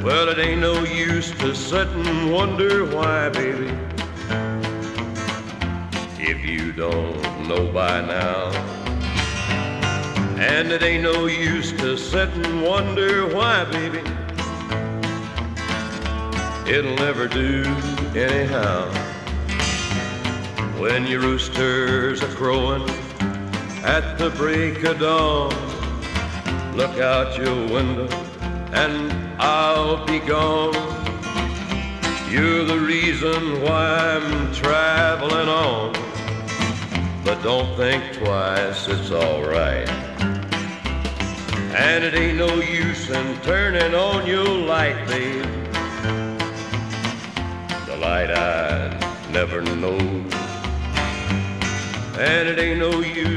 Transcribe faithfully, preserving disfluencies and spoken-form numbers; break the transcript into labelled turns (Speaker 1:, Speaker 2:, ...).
Speaker 1: Well, it ain't no use to sit and wonder why, baby, if you don't know by now. And it ain't no use to sit and wonder why, baby, it'll never do anyhow. When your roosters are crowing at the break of dawn, look out your window and I'll be gone. You're the reason why I'm traveling on, but don't think twice, it's alright. And it ain't no use in turning on your light, babe, the light I never know. And it ain't no use